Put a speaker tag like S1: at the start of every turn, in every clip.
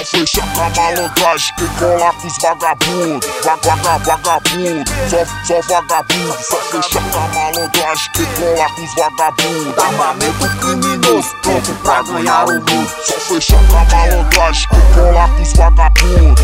S1: fecha com a malandragem que cola com os vagabundos. Vagabundo, só vagabundo. Só fecha com a malandragem que cola com os vagabundos.
S2: Armamento criminoso, pronto pra ganhar o mundo.
S1: Só fecha com a malandragem que cola com os vagabundos.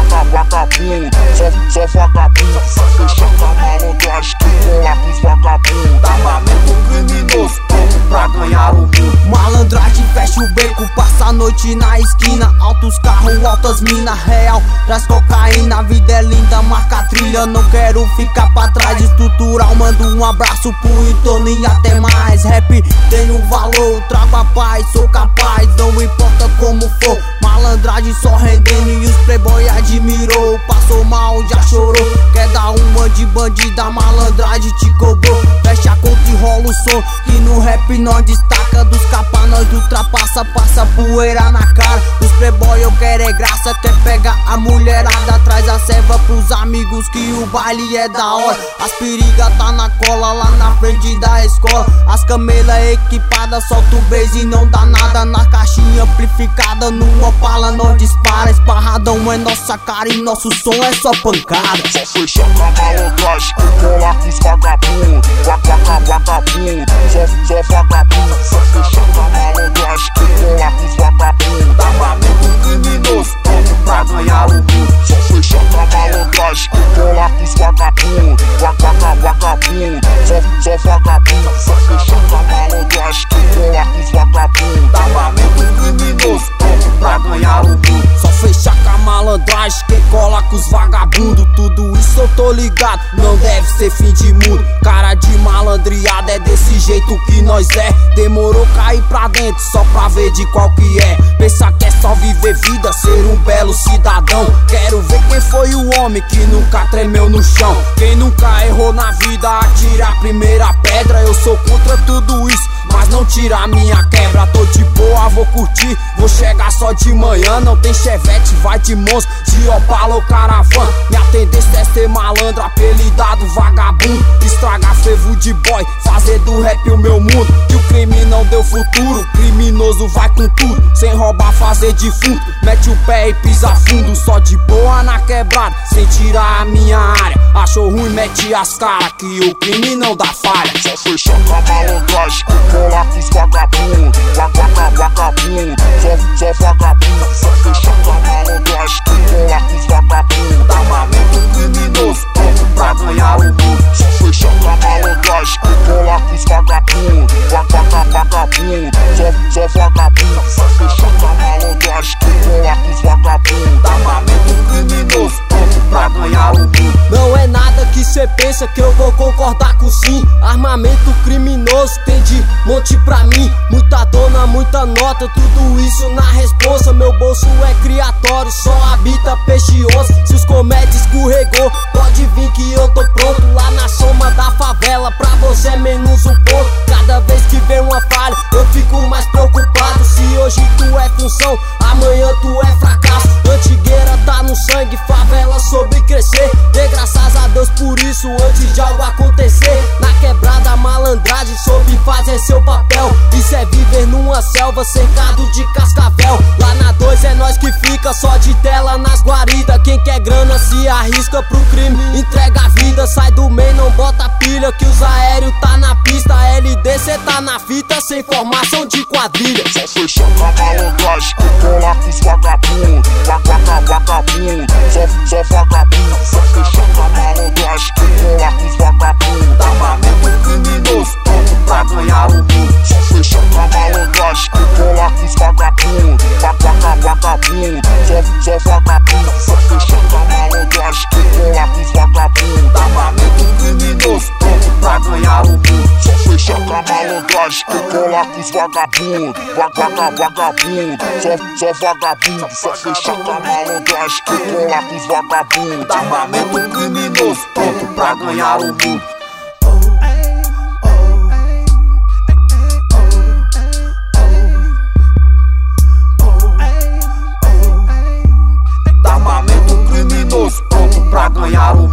S1: Vagabundo, só vagabundo. Só fecha com a malandragem que cola com os vagabundos.
S2: Armamento criminoso, pronto pra ganhar o mundo.
S3: Malandragem fecha o beco, passa a noite na esquina. Altos carros, altas minas, real, traz cocaína. Vida é linda, marca a trilha, não quero ficar pra trás. Estrutural, mando um abraço pro entorno e até mais. Rap tem um valor, trago a paz, sou capaz, não importa como for. Malandragem só rendendo e os playboy admirou. Passou mal, já chorou, quer dar uma de bandida, malandragem te cobrou. Fecha a conta e rola o som, que no rap nós destaca. Dos capa nós ultrapassa, passa poeira na cara. Os playboy eu quero é graça, quer pegar a mulherada. Traz a serva pros amigos que o baile é da hora. As perigas tá na cola lá na frente da escola. As camelas equipadas, solta o base e não dá nada. Na caixinha amplificada, numa pala nós dispara. Esparradão é nossa cara e nosso som é só pancada.
S1: Só fecha com a malandragem que cola com os vagabundos. Vagabundo, só vagabundo. Só fecha com a malandragem que cola com os vagabundos.
S2: Armamento criminoso, pronto pra ganhar o mundo.
S1: Só fecha com a malandragem que cola com os vagabundos. Vagabundo, só vagabundo. Só fecha com a malandragem que cola com os vagabundos.
S2: Armamento criminoso, pronto pra ganhar o mundo.
S3: Só fecha com a malandragem que cola com os vagabundos. Tudo isso eu tô ligado, não deve ser fim de mundo. Cara de malandriada é desse jeito que nós é. Demorou cair pra dentro só pra ver de qual que é. Pensa que é só viver vida, ser um belo cidadão. Quero ver quem foi o homem que nunca tremeu no chão. Quem nunca errou na vida, atira a primeira pedra. Eu sou contra tudo isso, mas não tira a minha quebra. Tô de boa, vou curtir, vou chegar só de manhã. Não tem chevette, vai de monstro, de Opala ou Caravan. Minha tendência é ser malandro, apelidado vagabundo. Estragar frevo de boy, fazer do rap o meu mundo. Que o crime não deu futuro, criminoso vai com tudo. Sem roubar, fazer defunto, mete o pé e pisa fundo. Só de boa na quebrada, sem tirar a minha área. Achou ruim, mete as caras, que o crime não dá falha.
S1: Só fecha com a malandragem que cola com os vagabundos. Vagabundo, só vagabundo. Só fecha com a malandragem que cola com os vagabundos.
S2: Armamento criminoso, pronto pra ganhar o mundo.
S1: Só fecha com a malandragem que cola com os vagabundos. Vagabundo, só vagabundo. Só fecha com a malandragem que cola com os vagabundos.
S2: Armamento criminoso, pronto pra ganhar o mundo.
S3: Não é nada que cê pensa que eu vou concordar com sim. Armamento criminoso tem de monte pra mim. Muita dona, muita nota, tudo isso na responsa. Meu bolso é criatório, só habita peixe onça. Se os comédias escorregou, pode vir que eu tô pronto. Lá na soma da favela, pra você é menos um ponto. Cada vez que vem uma falha, eu fico mais preocupado. Se hoje tu é função, amanhã tu é fracasso. Antigueira tá no sangue, favela soube crescer. Dê graças a Deus por isso antes de algo acontecer. Na quebrada a malandragem soube fazer seu papel. Isso é viver numa selva cercado de cascavel. Lá na 2 é nós que fica só de tela nas guaridas. Quem quer grana se arrisca pro crime, entrega a vida. Sai do meio, não bota pilha, que os aéreos tá na pista. LD cê tá na fita, sem formação de quadrilha.
S1: Só fecha com a malandragem que cola com os vagabundos. Vagabundo, só vagabundo. Só fecha com a malandragem que cola com os vagabundos.
S2: Armamento criminoso, pronto pra ganhar o mundo.
S1: Só fecha com a malandragem que cola com os vagabundos. Vagabundo, só vagabundo. Só fecha com a malandragem que cola com os vagabundos.
S2: Armamento criminoso, pronto pra ganhar o mundo.
S1: Só fecha com a malandragem que cola com os vagabundos. Vagabundo, só vagabundo. Só fecha com a malandragem que cola com os vagabundos.
S2: Armamento criminoso, pronto pra ganhar o mundo. Armamento criminoso, pronto pra ganhar o mundo.